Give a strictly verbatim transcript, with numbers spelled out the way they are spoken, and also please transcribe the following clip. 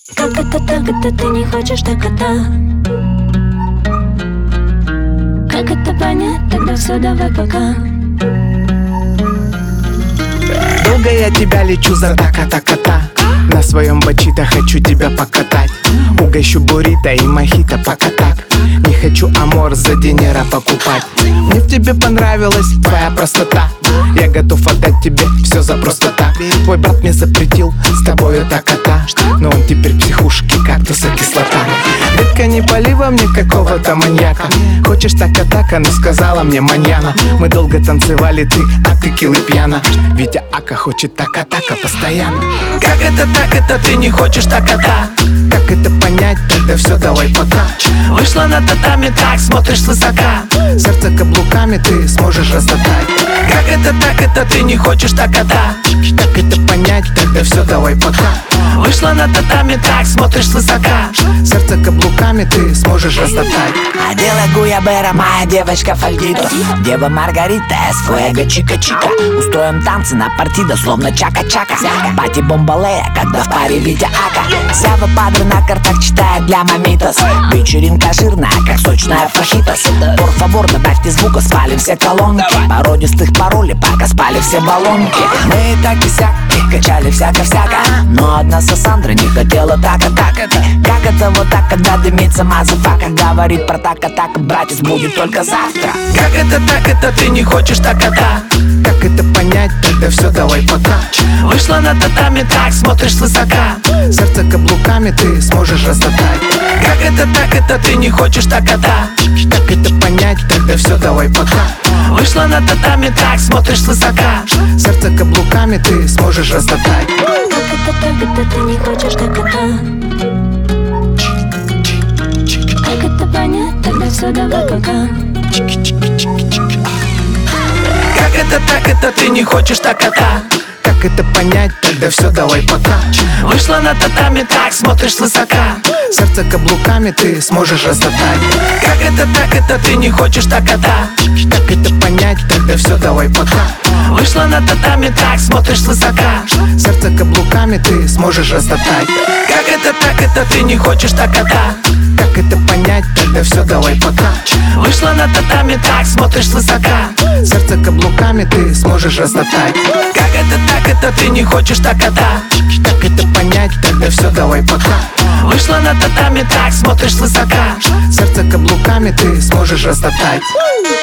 Как это так, это ты не хочешь так это? Как это понять? Тогда все, давай пока. Долго я тебя лечу за така-та-кота. На своем бачита хочу тебя покатать. Угощу буррито и мохито пока так. Не хочу амор за денег покупать. Мне в тебе понравилась твоя простота. Я готов отдать тебе все за просто так. Твой брат мне запретил с тобою так-кота, но он теперь в психушке, кактуса кислота. Детка, не пали во мне какого-то маньяка. Хочешь так-кота, но сказала мне маньяна. Мы долго танцевали, ты акакил и пьяна. Витя Ака хочет така-така постоянно. Как это так, это ты не хочешь так-кота? Как это понять? Тогда все, давай пока. Вышла на татами, так смотришь свысока. Сердце каблуками ты сможешь растоптать. Как это так, это ты не хочешь так-кота? Как это понять? Тогда все, давай пока. Вышла на татами, так смотришь свысока. Сердце каблуками ты сможешь растоптать. Адела Гуябера, моя девочка Фальдито. Дева Маргарита, Эсфуэго Чика-Чика. Устроим танцы на партида, словно Чака-Чака. Пати Бомбалея, когда в паре Витя Ака. Сява Падре на картах читает для мамитос. Вечеринка жирная, как сочная фахитос. Por favor, добавьте звука, спали все колонки. Породистых паролей, пока спали все баллонки. Мы и так и сяк, качали всяко-всяко. Но одна Сасандра не хотела так-а-так. Как это вот так, когда дымится мазафака? Говорит про так-а-так, братец будет только завтра. Как это так, это ты не хочешь так-кота? Как это понять? Тогда все, давай пока. Вышла на татами, так смотришь свысока. Сердце каблуками ты сможешь растоптать. Как это так, это ты не хочешь так-кота? Как это понять? Тогда все, давай пока. Вышла на татами, так смотришь свысока. Сердце каблуками ты сможешь растоптать. Как это так, это ты не хочешь так это? Как это понять? Тогда все, давай пока. Как это так, это ты не хочешь так-кота? Как это понять? Тогда все, давай пока. Вышла на татами, так смотришь свысока. Сердце каблуками ты сможешь растоптать. Как это так, это ты не хочешь так-кота? Как это понять? Тогда все, давай пока. Вышла на татами, так смотришь свысока. Сердце каблуками ты сможешь растоптать. Как это так, это ты не хочешь так-кота? Как это понять? Тогда все, давай пока. Вышла на татами, так смотришь свысока. Сердце каблуками ты сможешь растоптать. Как это так, это ты не хочешь так-кота? Как это понять? Тогда все, давай пока. Вышла на татами, так смотришь свысока. Сердце каблуками ты сможешь растоптать.